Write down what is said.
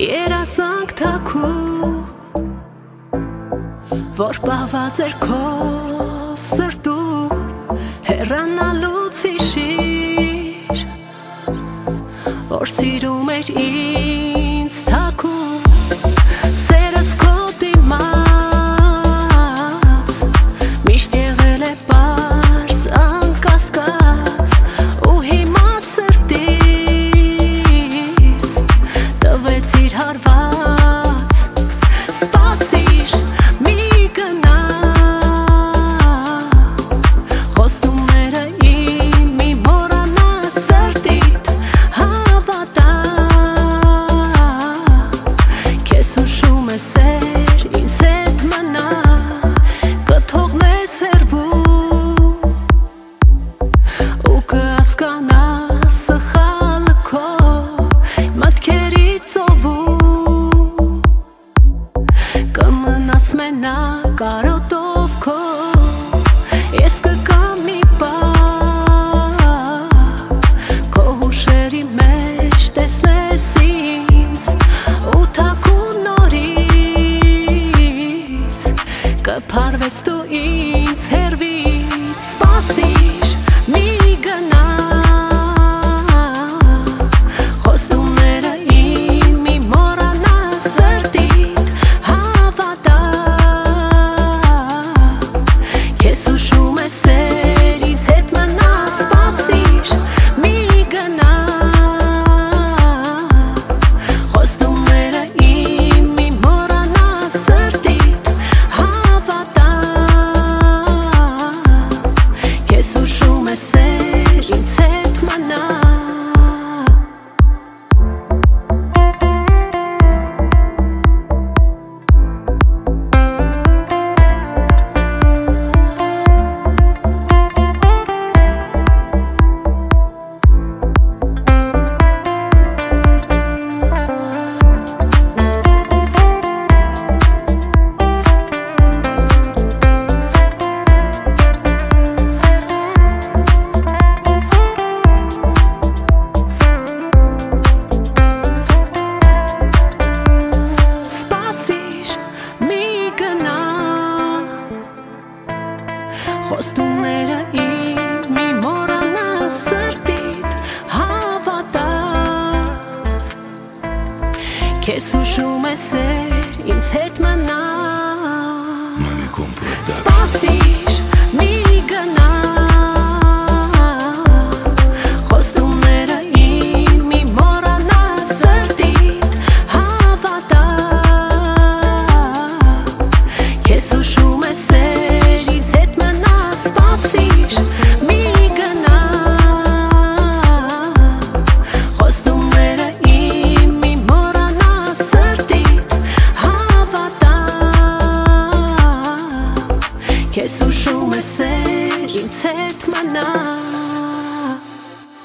երազանք թաքուն, որ պահված էր քո սրտում, հեռանալուց հիշիր, որ սիրում էր ինձ թաքուն, սերս քո դիմաց միշտ եղել է պարզ անկասկած, ու հիմա սրտիս տվեցիր հարված, սպասիր մի գնա, խոստումները իմ մի մոռանա, սրտիդ հավատա, քեզ հուշում է սեր, ինձ հետ մնա, կթողնես հեռվում ու կհասկանաս սխալը քո մտքերի ծովում, կմնաս մենակ կարոտով քո, ես կգամ մի պահ, քո հուշերի մեջ տեսնես ինձ, ու թաքուն նորից կփարվես դու ինձ հեռվից, սպասիր մի գնա, խոստումները իմ մի մոռանա, սրտիդ հավատա, քեզ հուշում է սեր, ինձ հետ մնա, սպասիր մի գնա, խոստումները իմ մի մոռանա, սրտիդ հավատա, քեզ հուշում է սեր, ինձ հետ մնա. Սպասիր մի գնա, խոստումները իմ մի մոռանա, սրտիդ հավատա, քեզ հուշում է սեր, ինձ հետ մնա, սպասիր մի գնա, խոստումները իմ մի մոռանա, սրտիդ հավատա, քեզ հուշում է սեր, ինձ հետ մնա, սպասիր մի գնա, խոստումները իմ մի մոռանա, սրտիդ հավատա, քեզ հուշում է սեր, ինձ հետ մնա.